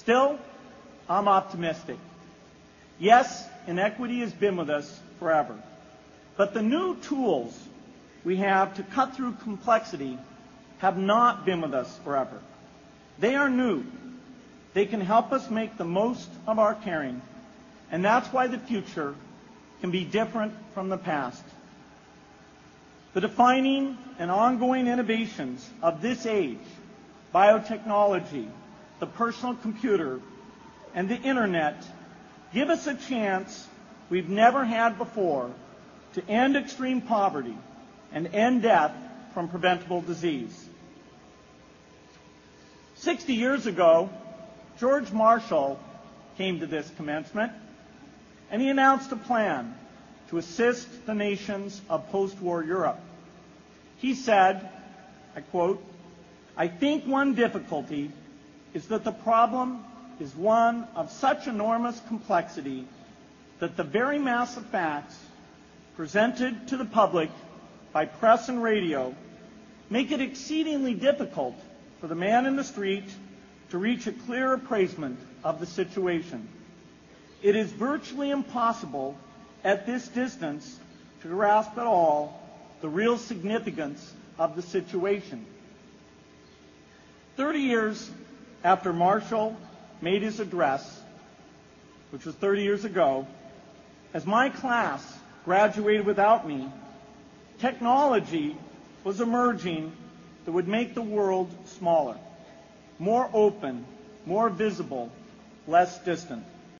Still, I'm optimistic. Yes, inequity has been with us forever, but the new tools we have to cut through complexity have not been with us forever. They are new. They can help us make the most of our caring, and that's why the future can be different from the past. The defining and ongoing innovations of this age, biotechnology, the personal computer, and the internet, give us a chance we've never had before to end extreme poverty and end death from preventable disease. 60 years ago, George Marshall came to this commencement, and he announced a plan to assist the nations of post-war Europe. He said, I quote, "I think one difficulty is that the problem is one of such enormous complexity that the very mass of facts presented to the public by press and radio make it exceedingly difficult for the man in the street to reach a clear appraisement of the situation. It is virtually impossible at this distance to grasp at all the real significance of the situation." 30 years after Marshall made his address, which was 30 years ago, as my class graduated without me, technology was emerging that would make the world smaller, more open, more visible, less distant.